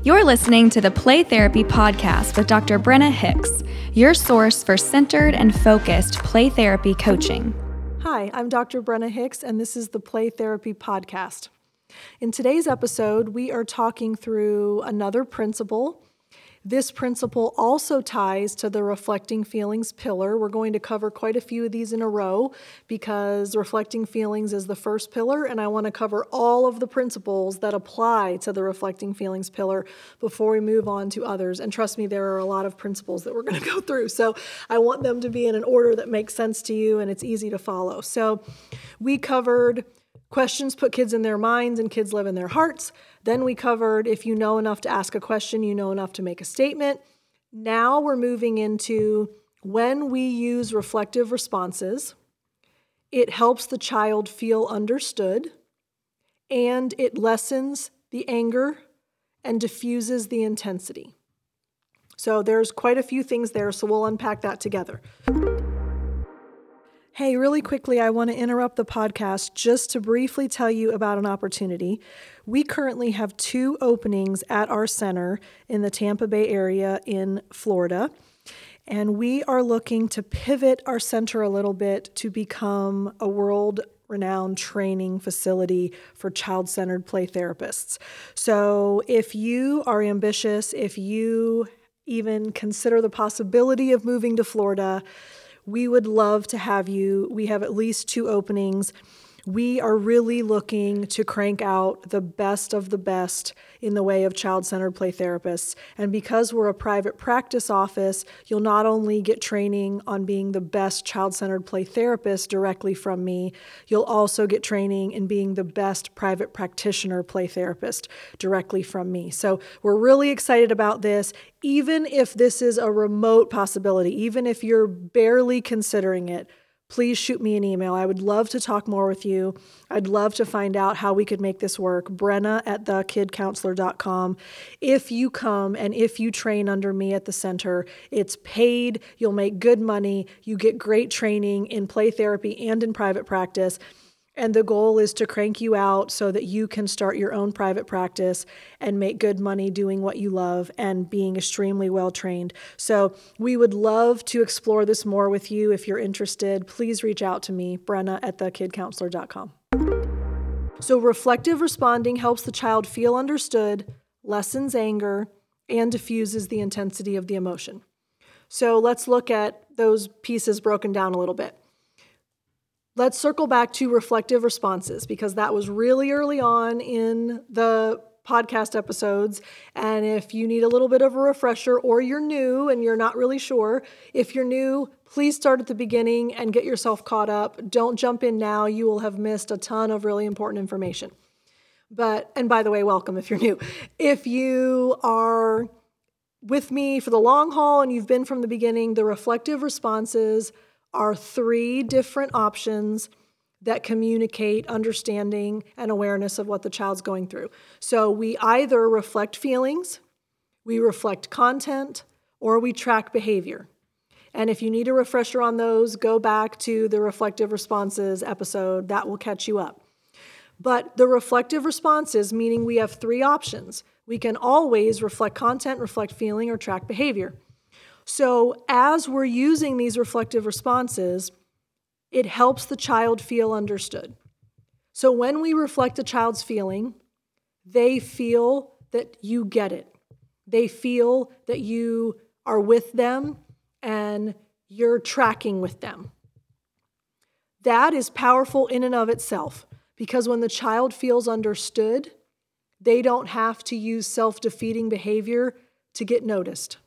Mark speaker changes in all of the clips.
Speaker 1: You're listening to the Play Therapy Podcast with Dr. Brenna Hicks, your source for centered and focused play therapy coaching.
Speaker 2: Hi, I'm Dr. Brenna Hicks, and this is the Play Therapy Podcast. In today's episode, we are talking through another principle. This principle also ties to the reflecting feelings pillar. We're going to cover quite a few of these in a row because reflecting feelings is the first pillar, and I want to cover all of the principles that apply to the reflecting feelings pillar before we move on to others. And trust me, there are a lot of principles that we're going to go through, so I want them to be in an order that makes sense to you and it's easy to follow. So we covered questions put kids in their minds and kids live in their hearts. Then we covered if you know enough to ask a question, you know enough to make a statement. Now we're moving into when we use reflective responses, it helps the child feel understood, and it lessens the anger and diffuses the intensity. So there's quite a few things there, so we'll unpack that together. Hey, really quickly, I want to interrupt the podcast just to briefly tell you about an opportunity. We currently have 2 openings at our center in the Tampa Bay area in Florida, and we are looking to pivot our center a little bit to become a world-renowned training facility for child-centered play therapists. So if you are ambitious, if you even consider the possibility of moving to Florida, we would love to have you. We have at least 2 openings. We are really looking to crank out the best of the best in the way of child-centered play therapists. And because we're a private practice office, you'll not only get training on being the best child-centered play therapist directly from me, you'll also get training in being the best private practitioner play therapist directly from me. So we're really excited about this. Even if this is a remote possibility, even if you're barely considering it, please shoot me an email. I would love to talk more with you. I'd love to find out how we could make this work. Brenna@thekidcounselor.com. If you come and if you train under me at the center, it's paid. You'll make good money. You get great training in play therapy and in private practice. And the goal is to crank you out so that you can start your own private practice and make good money doing what you love and being extremely well trained. So we would love to explore this more with you. If you're interested, please reach out to me, Brenna@thekidcounselor.com. So reflective responding helps the child feel understood, lessens anger, and diffuses the intensity of the emotion. So let's look at those pieces broken down a little bit. Let's circle back to reflective responses because that was really early on in the podcast episodes. And if you need a little bit of a refresher or you're new and you're not really sure, if you're new, please start at the beginning and get yourself caught up. Don't jump in now. You will have missed a ton of really important information. And by the way, welcome if you're new. If you are with me for the long haul and you've been from the beginning, the reflective responses are 3 different options that communicate understanding and awareness of what the child's going through. So we either reflect feelings, we reflect content, or we track behavior. And if you need a refresher on those, go back to the reflective responses episode. That will catch you up. But the reflective responses, meaning we have 3 options. We can always reflect content, reflect feeling, or track behavior. So as we're using these reflective responses, it helps the child feel understood. So when we reflect a child's feeling, they feel that you get it. They feel that you are with them and you're tracking with them. That is powerful in and of itself because when the child feels understood, they don't have to use self-defeating behavior to get noticed.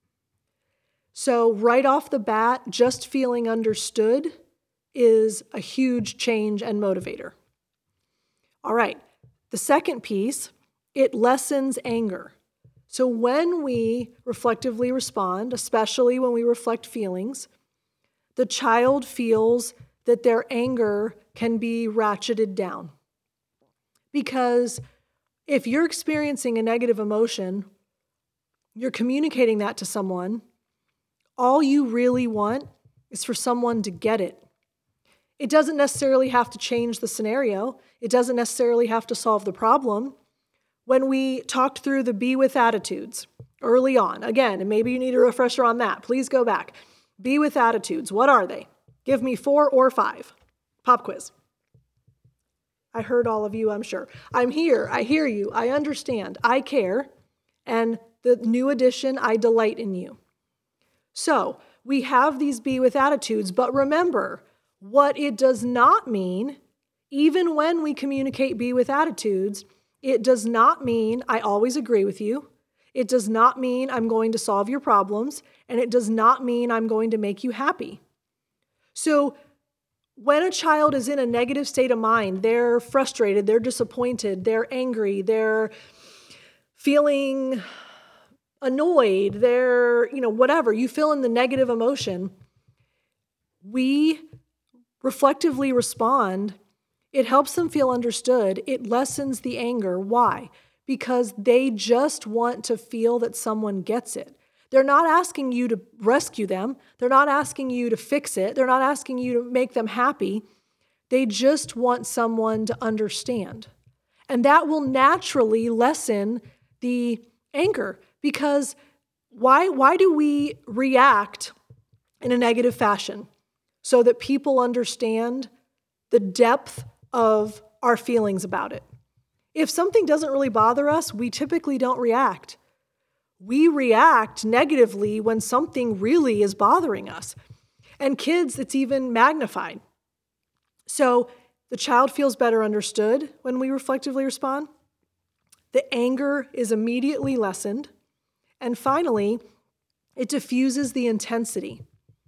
Speaker 2: So right off the bat, just feeling understood is a huge change and motivator. All right, the second piece, it lessens anger. So when we reflectively respond, especially when we reflect feelings, the child feels that their anger can be ratcheted down. Because if you're experiencing a negative emotion, you're communicating that to someone, all you really want is for someone to get it. It doesn't necessarily have to change the scenario. It doesn't necessarily have to solve the problem. when we talked through the Be With attitudes early on, again, and maybe you need a refresher on that, please go back. Be With attitudes, what are they? Give me 4 or 5. Pop quiz. I heard all of you, I'm sure. I'm here, I hear you, I understand, I care, and the new addition, I delight in you. So we have these Be With attitudes, but remember, what it does not mean, even when we communicate Be With attitudes, it does not mean I always agree with you. It does not mean I'm going to solve your problems, and it does not mean I'm going to make you happy. So when a child is in a negative state of mind, they're frustrated, they're disappointed, they're angry, they're feeling annoyed, they're, whatever, you feel in the negative emotion, we reflectively respond. It helps them feel understood. It lessens the anger. Why? Because they just want to feel that someone gets it. They're not asking you to rescue them. They're not asking you to fix it. They're not asking you to make them happy. They just want someone to understand. And that will naturally lessen the anger, because why do we react in a negative fashion? So that people understand the depth of our feelings about it. If something doesn't really bother us, we typically don't react. We react negatively when something really is bothering us. And kids, it's even magnified. So the child feels better understood when we reflectively respond. The anger is immediately lessened. And finally, it diffuses the intensity.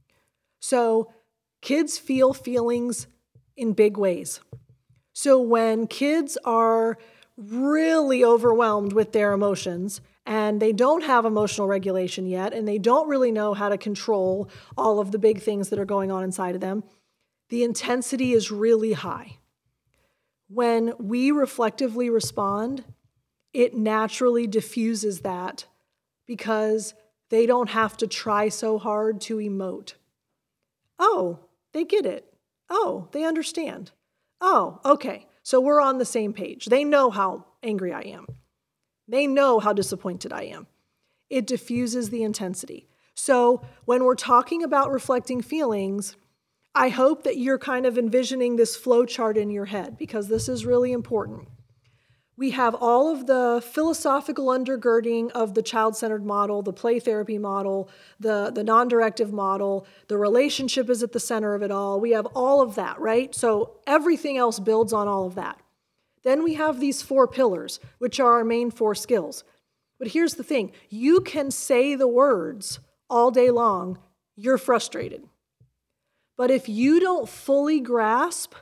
Speaker 2: So kids feel feelings in big ways. So when kids are really overwhelmed with their emotions and they don't have emotional regulation yet, and they don't really know how to control all of the big things that are going on inside of them, the intensity is really high. When we reflectively respond, it naturally diffuses that because they don't have to try so hard to emote. Oh, they get it. Oh, they understand. Oh, okay. So we're on the same page. They know how angry I am. They know how disappointed I am. It diffuses the intensity. So when we're talking about reflecting feelings, I hope that you're kind of envisioning this flow chart in your head, because this is really important. We have all of the philosophical undergirding of the child-centered model, the play therapy model, the non-directive model. The relationship is at the center of it all. We have all of that, right? So everything else builds on all of that. Then we have these 4 pillars, which are our main 4 skills. But here's the thing. You can say the words all day long, you're frustrated. But if you don't fully grasp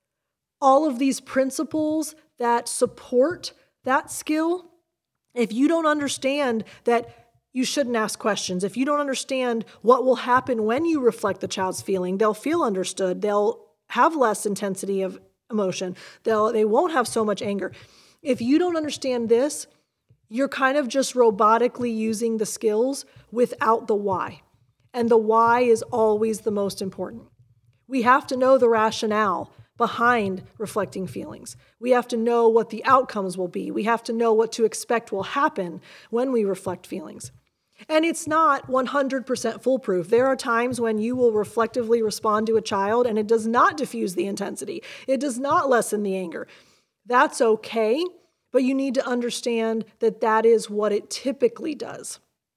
Speaker 2: all of these principles that support that skill, if you don't understand that you shouldn't ask questions, if you don't understand what will happen when you reflect the child's feeling, they'll feel understood, they'll have less intensity of emotion, they won't have so much anger. If you don't understand this, you're kind of just robotically using the skills without the why. And the why is always the most important. We have to know the rationale behind reflecting feelings. We have to know what the outcomes will be. We have to know what to expect will happen when we reflect feelings. And it's not 100% foolproof. There are times when you will reflectively respond to a child and it does not diffuse the intensity. It does not lessen the anger. That's okay, but you need to understand that that is what it typically does.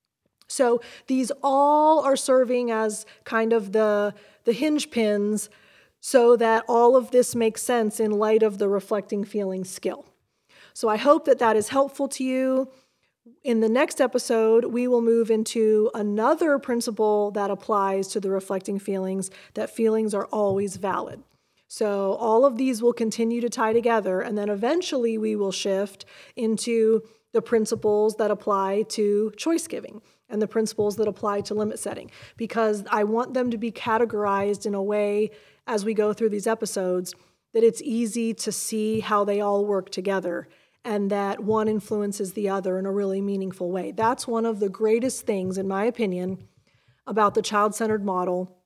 Speaker 2: So these all are serving as kind of the hinge pins so that all of this makes sense in light of the reflecting feelings skill. So I hope that that is helpful to you. In the next episode, we will move into another principle that applies to the reflecting feelings, that feelings are always valid. So all of these will continue to tie together, and then eventually we will shift into the principles that apply to choice giving and the principles that apply to limit setting, because I want them to be categorized in a way as we go through these episodes that it's easy to see how they all work together and that one influences the other in a really meaningful way. That's one of the greatest things, in my opinion, about the child-centered model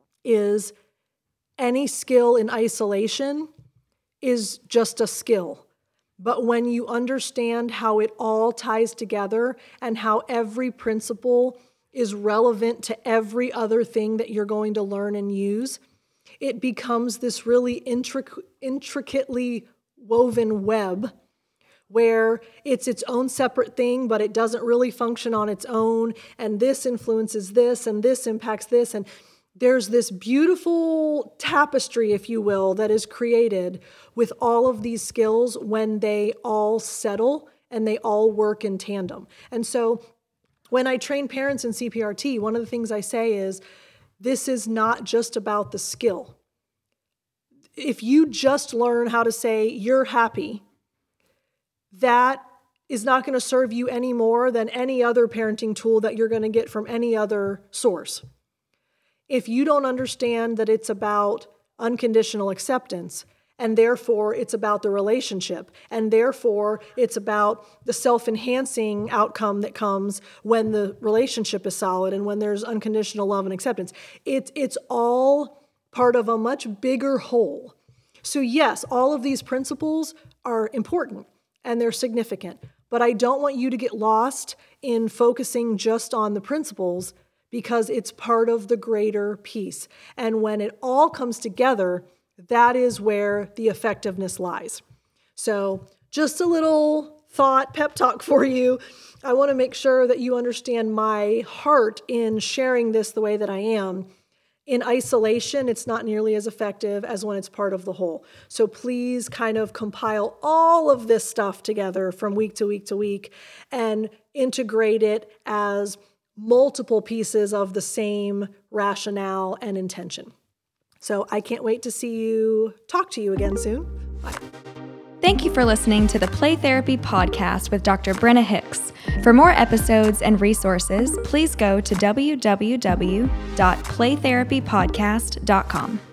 Speaker 2: is any skill in isolation is just a skill. But when you understand how it all ties together and how every principle is relevant to every other thing that you're going to learn and use, it becomes this really intricately woven web where it's its own separate thing, but it doesn't really function on its own, and this influences this, and this impacts this, and there's this beautiful tapestry, if you will, that is created with all of these skills when they all settle and they all work in tandem. And so when I train parents in CPRT, one of the things I say is, this is not just about the skill. If you just learn how to say, you're happy, that is not going to serve you any more than any other parenting tool that you're going to get from any other source. If you don't understand that it's about unconditional acceptance, and therefore it's about the relationship, and therefore it's about the self-enhancing outcome that comes when the relationship is solid and when there's unconditional love and acceptance, it's all part of a much bigger whole. So yes, all of these principles are important and they're significant, but I don't want you to get lost in focusing just on the principles, because it's part of the greater piece. And when it all comes together, that is where the effectiveness lies. So just a little thought, pep talk for you. I want to make sure that you understand my heart in sharing this the way that I am. In isolation, it's not nearly as effective as when it's part of the whole. So please kind of compile all of this stuff together from week to week to week and integrate it as multiple pieces of the same rationale and intention. So I can't wait to talk to you again soon. Bye.
Speaker 1: Thank you for listening to the Play Therapy Podcast with Dr. Brenna Hicks. For more episodes and resources, please go to www.playtherapypodcast.com.